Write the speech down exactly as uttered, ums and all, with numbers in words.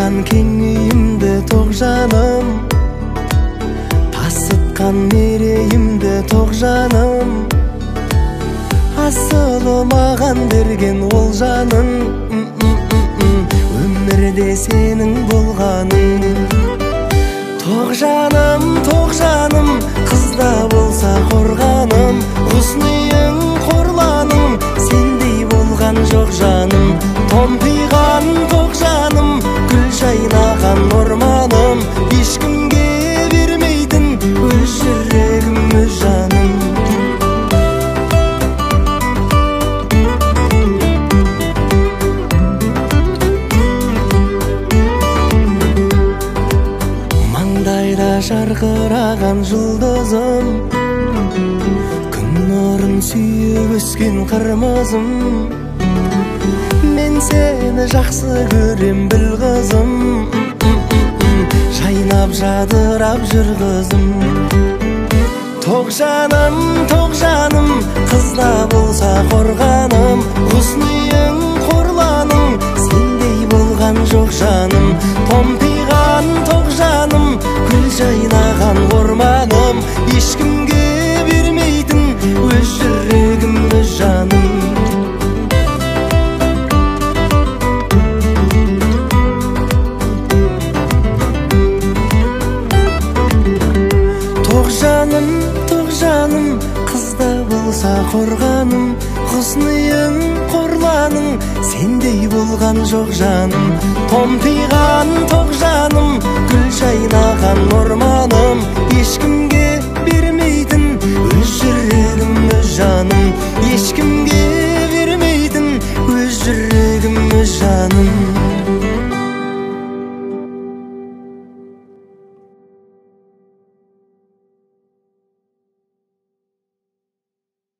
Тартқан кең үйімді тоқ жаным, тасытқан мерейімді тоқ жаным, асылы маған берген ол жаның, өмірде сенің болғаның. Тоқ жаным, тоқ жаным, қызда болса қорғаным, құсныйың қорланым, сендей болған жоқ жаным. Томпиған тоқ жаным, гүл жайнаған орманым, ешкімге бермейтін өз жүрегім өз жаным. Маңдайда жарқыраған жұлдызым, күн нұрын сүйіп өскен қырмызым, мен сені жақсы көрем біл қызым, жайнап жадырап жүр қызым. Тоқ жаным, тоқ жаным, қызда болса қорғаным, құсныйың қорланым, сендей болған жоқ жаным. Томпиған тоқ жаным, гүл жайнаған орманым, ешкімге бермейтін өз жүрегім өз жаным. Тоқ жаным, тоқ жаным, қызда болса қорғаным, құсныйың қорланың, сендей болған жоқ жаным. Томпиған тоқ жаным, гүл жайнаған орманым, ешкімге бермейтін өз жүрегім өз жаным. Ешкімге бермейтін өз жүрегім өз жаным.